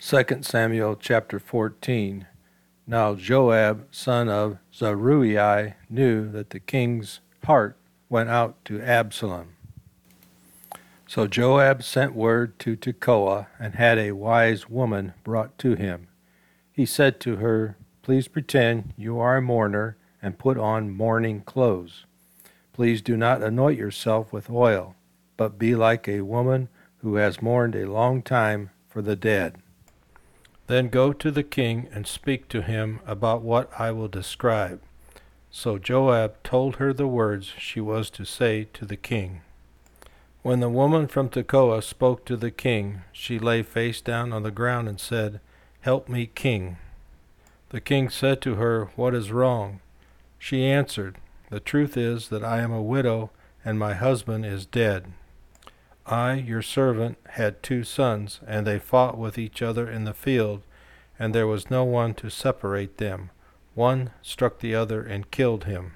2 Samuel chapter 14. Now Joab, son of Zeruiah, knew that the king's heart went out to Absalom. So Joab sent word to Tekoa and had a wise woman brought to him. He said to her, "Please pretend you are a mourner and put on mourning clothes. Please do not anoint yourself with oil, but be like a woman who has mourned a long time for the dead. Then go to the king and speak to him about what I will describe." So Joab told her the words she was to say to the king. When the woman from Tekoa spoke to the king, she lay face down on the ground and said, "Help me, king." The king said to her, "What is wrong?" She answered, "The truth is that I am a widow, and my husband is dead. I, your servant, had 2 sons, and they fought with each other in the field, and there was no one to separate them. One struck the other and killed him.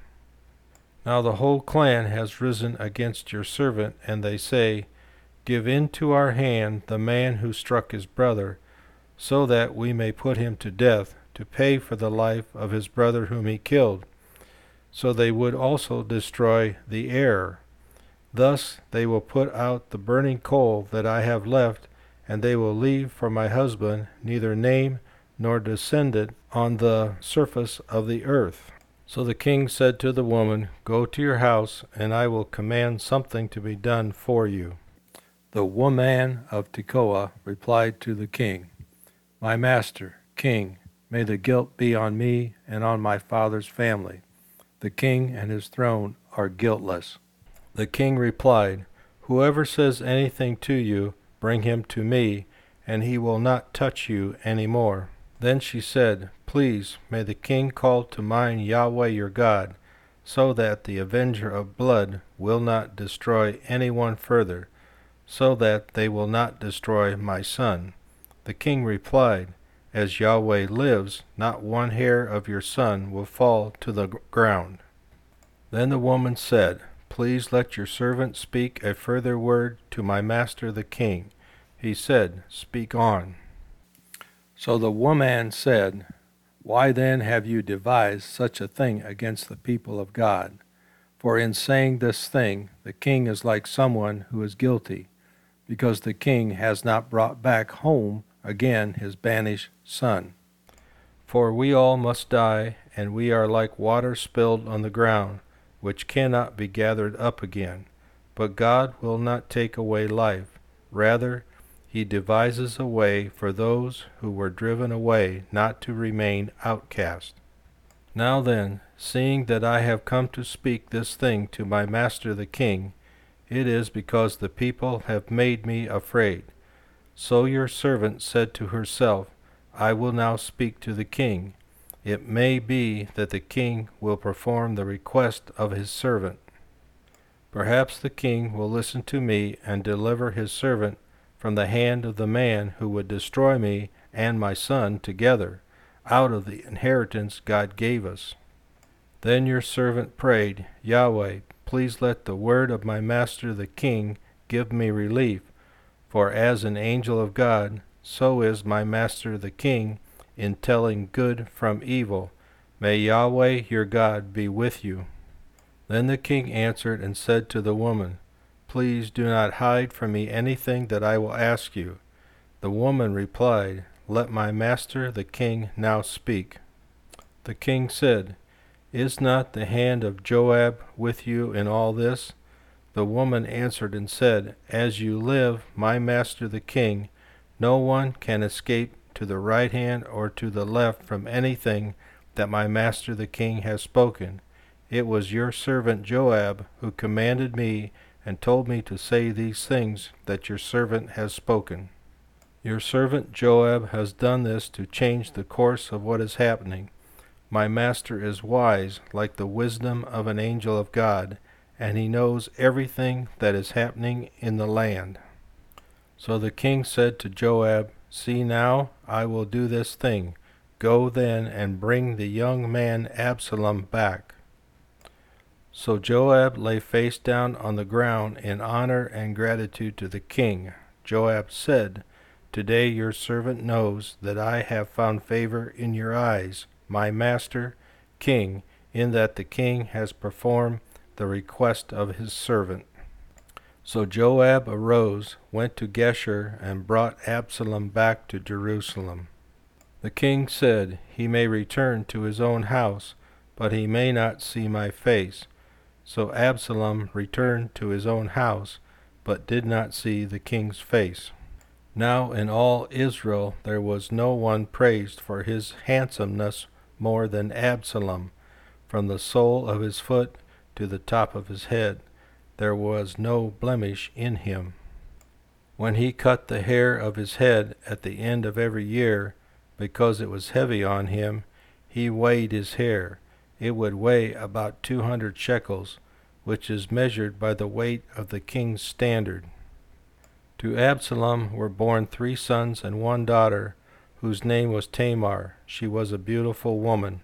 Now the whole clan has risen against your servant, and they say, 'Give into our hand the man who struck his brother, so that we may put him to death, to pay for the life of his brother whom he killed.' So they would also destroy the heir. Thus they will put out the burning coal that I have left, and they will leave for my husband neither name nor descendant on the surface of the earth." So the king said to the woman, "Go to your house, and I will command something to be done for you." The woman of Tekoa replied to the king, "My master, king, may the guilt be on me and on my father's family. The king and his throne are guiltless." The king replied, "Whoever says anything to you, bring him to me, and he will not touch you any more." Then she said, "Please, may the king call to mind Yahweh your God, so that the avenger of blood will not destroy anyone further, so that they will not destroy my son." The king replied, "As Yahweh lives, not one hair of your son will fall to the ground." Then the woman said, "Please let your servant speak a further word to my master the king." He said, "Speak on." So the woman said, "Why then have you devised such a thing against the people of God? For in saying this thing, the king is like someone who is guilty, because the king has not brought back home again his banished son. For we all must die, and we are like water spilled on the ground, which cannot be gathered up again. But God will not take away life. Rather, he devises a way for those who were driven away not to remain outcast. Now then, seeing that I have come to speak this thing to my master the king, it is because the people have made me afraid. So your servant said to herself, I will now speak to the king. It may be that the king will perform the request of his servant. Perhaps the king will listen to me and deliver his servant from the hand of the man who would destroy me and my son together, out of the inheritance God gave us." Then your servant prayed, "Yahweh, please let the word of my master the king give me relief, for as an angel of God, so is my master the king in telling good from evil. May Yahweh your God be with you." Then the king answered and said to the woman, "Please do not hide from me anything that I will ask you." The woman replied, "Let my master the king now speak." The king said, "Is not the hand of Joab with you in all this?" The woman answered and said, "As you live, my master the king, no one can escape to the right hand or to the left from anything that my master the king has spoken. It was your servant Joab who commanded me and told me to say these things that your servant has spoken. Your servant Joab has done this to change the course of what is happening. My master is wise, like the wisdom of an angel of God, and he knows everything that is happening in the land." So the king said to Joab, "See now, I will do this thing. Go then and bring the young man Absalom back." So Joab lay face down on the ground in honor and gratitude to the king. Joab said, Today your servant knows that I have found favor in your eyes, my master, king, in that the king has performed the request of his servant." So Joab arose, went to Geshur, and brought Absalom back to Jerusalem. The king said, "He may return to his own house, but he may not see my face." So Absalom returned to his own house, but did not see the king's face. Now in all Israel there was no one praised for his handsomeness more than Absalom. From the sole of his foot to the top of his head, there was no blemish in him. When he cut the hair of his head at the end of every year, because it was heavy on him, he weighed his hair. It would weigh about 200 shekels, which is measured by the weight of the king's standard. To Absalom were born 3 sons and 1 daughter, whose name was Tamar. She was a beautiful woman.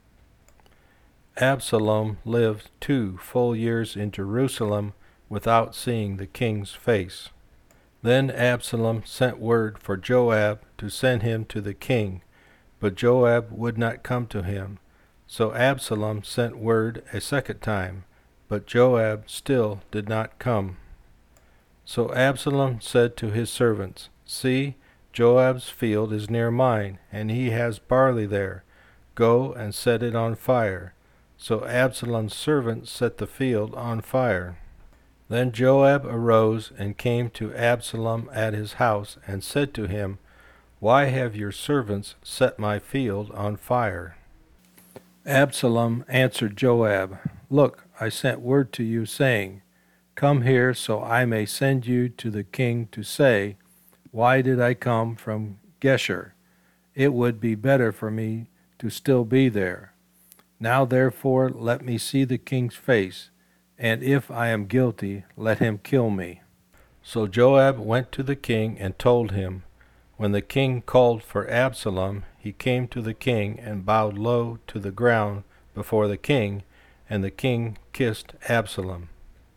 Absalom lived 2 full years in Jerusalem without seeing the king's face. Then Absalom sent word for Joab to send him to the king, but Joab would not come to him. So Absalom sent word a second time, but Joab still did not come. So Absalom said to his servants, "See, Joab's field is near mine, and he has barley there. Go and set it on fire." So Absalom's servants set the field on fire. Then Joab arose and came to Absalom at his house, and said to him, "Why have your servants set my field on fire?" Absalom answered Joab, "Look, I sent word to you, saying, 'Come here, so I may send you to the king to say, Why did I come from Geshur? It would be better for me to still be there. Now therefore let me see the king's face, and if I am guilty, let him kill me.'" So Joab went to the king and told him. When the king called for Absalom, he came to the king and bowed low to the ground before the king, and the king kissed Absalom.